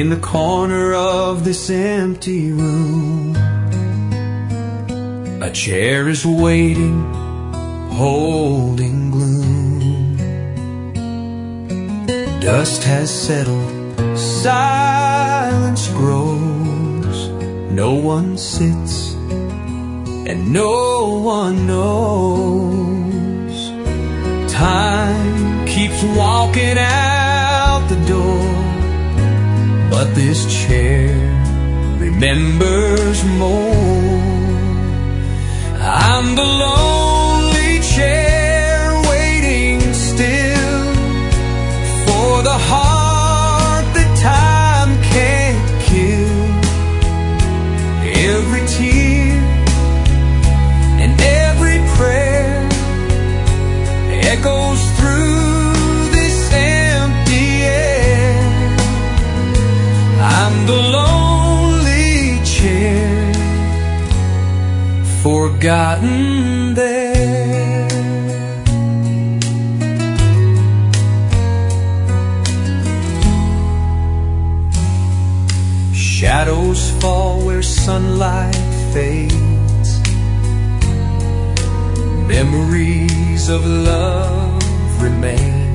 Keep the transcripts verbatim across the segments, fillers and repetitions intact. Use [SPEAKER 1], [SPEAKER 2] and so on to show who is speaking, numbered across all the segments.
[SPEAKER 1] in the corner of this empty room. A chair is waiting, holding gloom. Dust has settled, silence grows. No one sits and no one knows. Time keeps walking out the door, but this chair remembers more. I'm the lonely chair waiting still for the heart that time can't kill. Every tear and every prayer echoes through this empty air. I'm the lonely chair, forgotten there. Shadows fall where sunlight fades. Memories of love remain.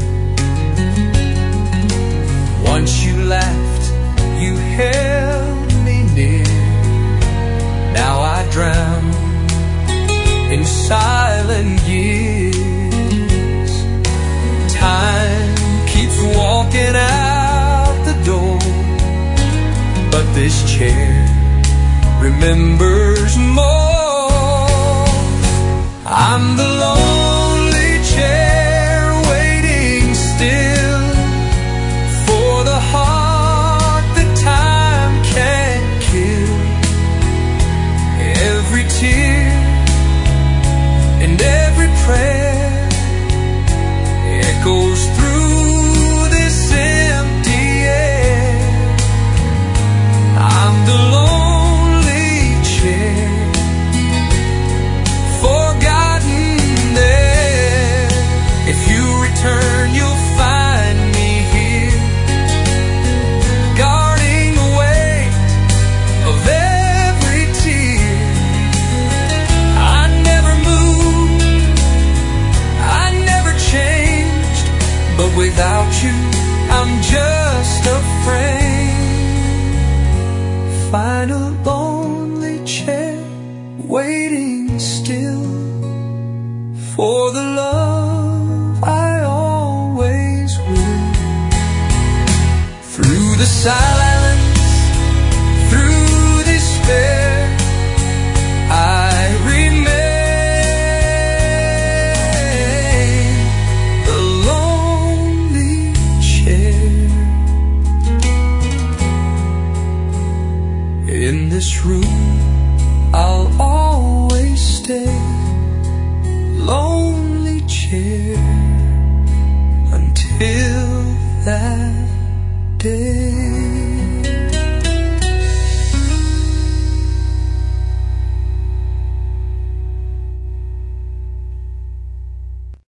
[SPEAKER 1] Once you laughed, you held me near. Now I drown in silent years. Time keeps walking out the door, but this chair remembers more. I'm the lonely chair waiting still for the heart that time can't kill. Every tear and every prayer echoes through this empty air. I'm the lonely chair, forgotten there. If you return, you'll find me here, guarding the weight of every tear. I never moved, I never changed, but without you, I'm just a frame. Find a lonely chair waiting still for the love I always will. Through the silence, through despair, I remain the lonely chair. In this room, I'll always stay, lonely chair.